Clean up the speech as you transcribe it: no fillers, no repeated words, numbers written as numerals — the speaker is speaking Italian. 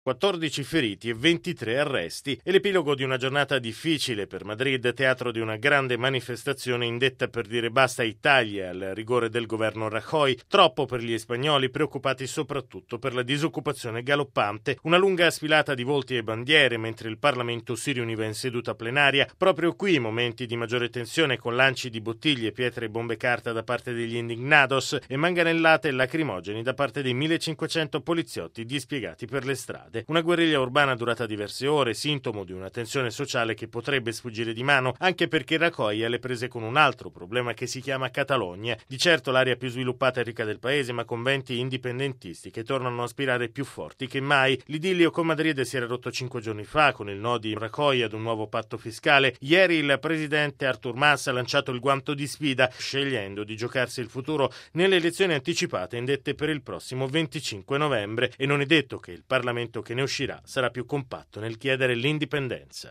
14 feriti e 23 arresti. È l'epilogo di una giornata difficile per Madrid, teatro di una grande manifestazione indetta per dire basta ai tagli e al rigore del governo Rajoy, troppo per gli spagnoli, preoccupati soprattutto per la disoccupazione galoppante. Una lunga sfilata di volti e bandiere mentre il Parlamento si riuniva in seduta plenaria. Proprio qui momenti di maggiore tensione con lanci di bottiglie, pietre e bombe carta da parte degli indignados e manganellate e lacrimogeni da parte dei 1500 poliziotti dispiegati per le strade. Una guerriglia urbana durata diverse ore, sintomo di una tensione sociale che potrebbe sfuggire di mano, anche perché Rajoy è alle prese con un altro problema che si chiama Catalogna, di certo l'area più sviluppata e ricca del paese, ma con venti indipendentisti che tornano a spirare più forti che mai. L'idillio con Madrid si era rotto 5 giorni fa con il no di Rajoy ad un nuovo patto fiscale. Ieri il presidente Artur Mas ha lanciato il guanto di sfida, scegliendo di giocarsi il futuro nelle elezioni anticipate indette per il prossimo 25 novembre, e non è detto che il Parlamento che ne uscirà sarà più compatto nel chiedere l'indipendenza.